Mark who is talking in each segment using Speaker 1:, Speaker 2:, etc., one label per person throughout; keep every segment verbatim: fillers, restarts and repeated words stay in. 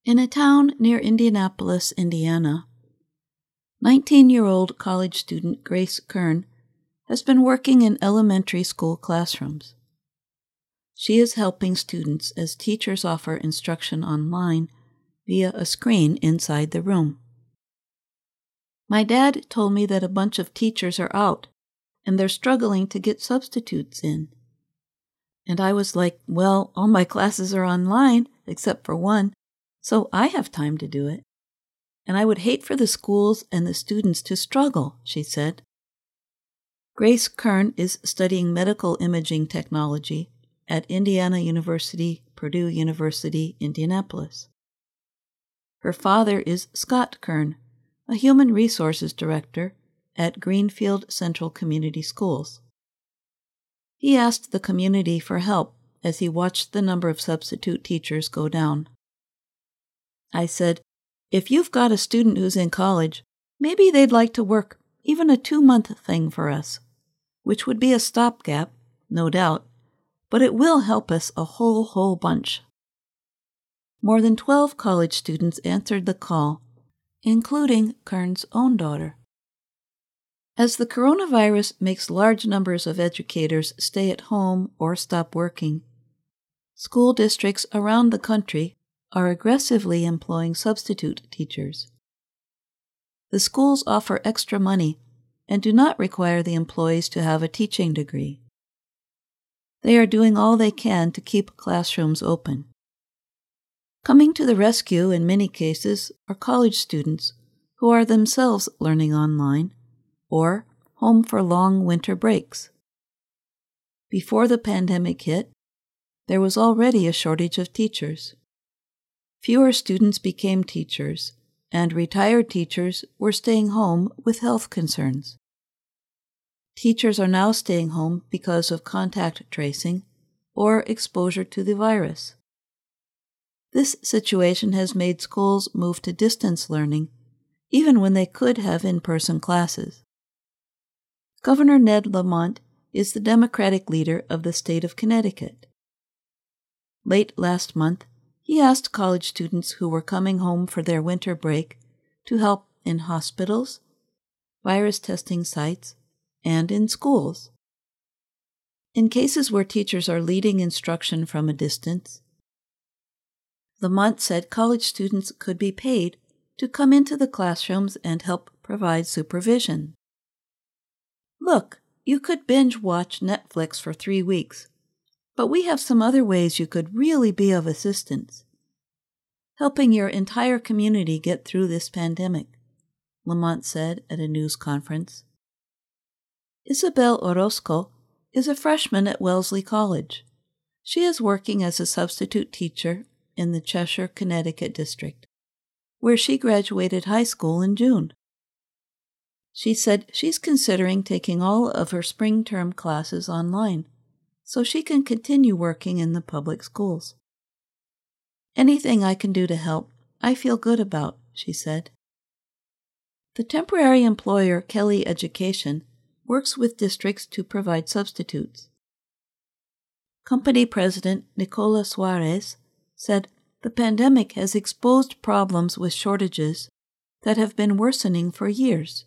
Speaker 1: In a town near Indianapolis, Indiana, nineteen-year-old college student Grace Kern has been working in elementary school classrooms. She is helping students as teachers offer instruction online via a screen inside the room. My dad told me that a bunch of teachers are out and they're struggling to get substitutes in. And I was like, well, all my classes are online except for one, so I have time to do it. And I would hate for the schools and the students to struggle, she said. Grace Kern is studying medical imaging technology at Indiana University, Purdue University, Indianapolis. Her father is Scott Kern, a human resources director at Greenfield Central Community Schools. He asked the community for help as he watched the number of substitute teachers go down. I said, if you've got a student who's in college, maybe they'd like to work even a two-month thing for us, which would be a stopgap, no doubt, but it will help us a whole, whole bunch. More than twelve college students answered the call, including Kern's own daughter. As the coronavirus makes large numbers of educators stay at home or stop working, school districts around the country are aggressively employing substitute teachers. The schools offer extra money and do not require the employees to have a teaching degree. They are doing all they can to keep classrooms open. Coming to the rescue in many cases are college students who are themselves learning online or home for long winter breaks. Before the pandemic hit, there was already a shortage of teachers. Fewer students became teachers, and retired teachers were staying home with health concerns. Teachers are now staying home because of contact tracing or exposure to the virus. This situation has made schools move to distance learning, even when they could have in-person classes. Governor Ned Lamont is the Democratic leader of the state of Connecticut. Late last month, he asked college students who were coming home for their winter break to help in hospitals, virus testing sites, and in schools. In cases where teachers are leading instruction from a distance, Lamont said college students could be paid to come into the classrooms and help provide supervision. Look, you could binge watch Netflix for three weeks, but we have some other ways you could really be of assistance. Helping your entire community get through this pandemic, Lamont said at a news conference. Isabel Orozco is a freshman at Wellesley College. She is working as a substitute teacher in the Cheshire, Connecticut district, where she graduated high school in June. She said she's considering taking all of her spring term classes online so she can continue working in the public schools. Anything I can do to help, I feel good about, she said. The temporary employer Kelly Education works with districts to provide substitutes. Company president Nicola Suarez said the pandemic has exposed problems with shortages that have been worsening for years.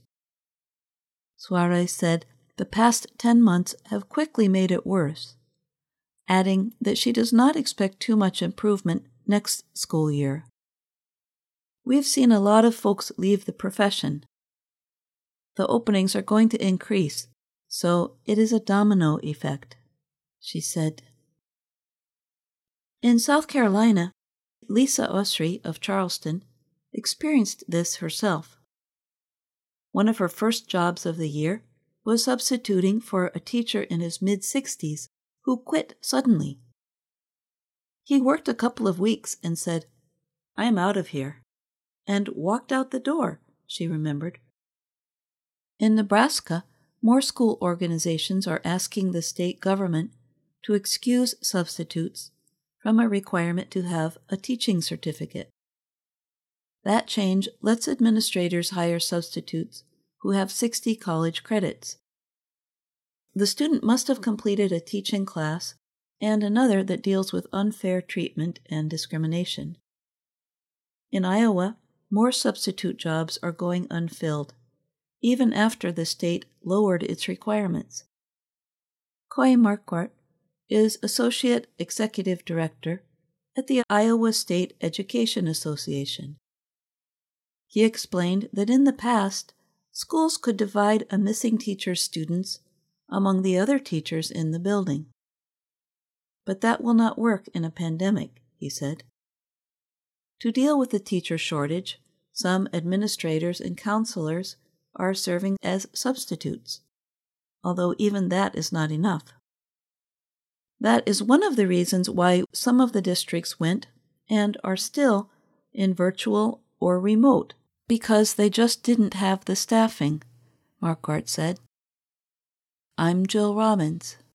Speaker 1: Suarez said the past ten months have quickly made it worse, adding that she does not expect too much improvement next school year. We've seen a lot of folks leave the profession. The openings are going to increase, so it is a domino effect, she said. In South Carolina, Lisa Osry of Charleston experienced this herself. One of her first jobs of the year was substituting for a teacher in his mid-sixties who quit suddenly. He worked a couple of weeks and said, "I'm out of here," and walked out the door, she remembered. In Nebraska, more school organizations are asking the state government to excuse substitutes from a requirement to have a teaching certificate. That change lets administrators hire substitutes who have sixty college credits. The student must have completed a teaching class and another that deals with unfair treatment and discrimination. In Iowa, more substitute jobs are going unfilled, even after the state lowered its requirements. Coy Marquardt is Associate Executive Director at the Iowa State Education Association. He explained that in the past, schools could divide a missing teacher's students among the other teachers in the building. But that will not work in a pandemic, he said. To deal with the teacher shortage, some administrators and counselors are serving as substitutes, although even that is not enough. That is one of the reasons why some of the districts went, and are still, in virtual or remote, because they just didn't have the staffing, Marquardt said. I'm Jill Robbins.